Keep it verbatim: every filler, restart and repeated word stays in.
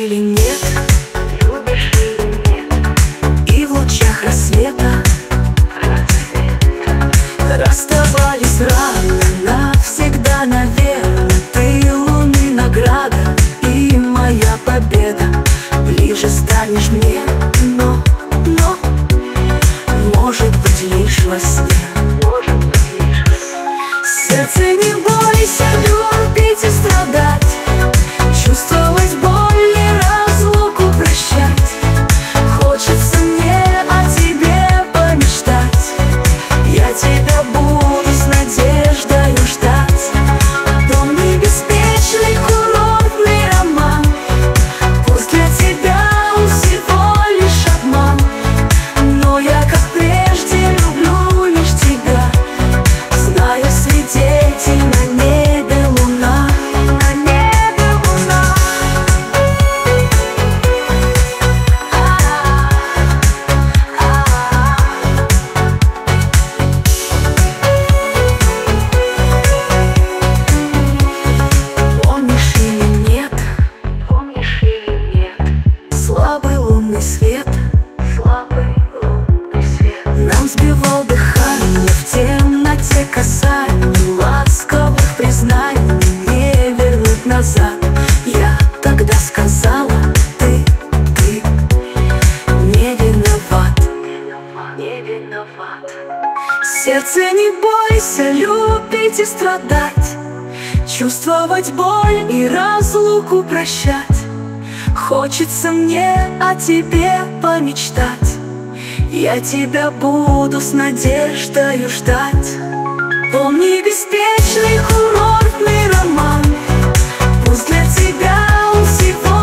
или нет? Любишь или нет? И в лучах рассвета, рассвета расставались рано навсегда, наверное. Ты луны награда и моя победа. Ближе станешь мне, но, но может быть лишь во сне. Сердце, не бойся любить и страдать, чувствовать боль и разлуку прощать. Хочется мне о тебе помечтать. Я тебя буду с надеждою ждать. Помни беспечный курортный роман. Пусть для тебя он всего лишь обман, но я, как прежде, люблю лишь тебя. Знаю, свидетель на небе луна, на небе луна. Помнишь или нет? Помнишь или нет? Слабый лунный свет, слабый лунный свет нам сбивал дыхание в темноте касаний, ласковых признаний не вернуть назад. Я тогда сказала, ты, ты не виноват, не виноват. Сердце, не бойся любить и страдать, чувствовать боль и разлуку прощать. Хочется мне о тебе помечтать. Я тебя буду с надеждою ждать. Помни беспечный курортный роман. Пусть для тебя он всего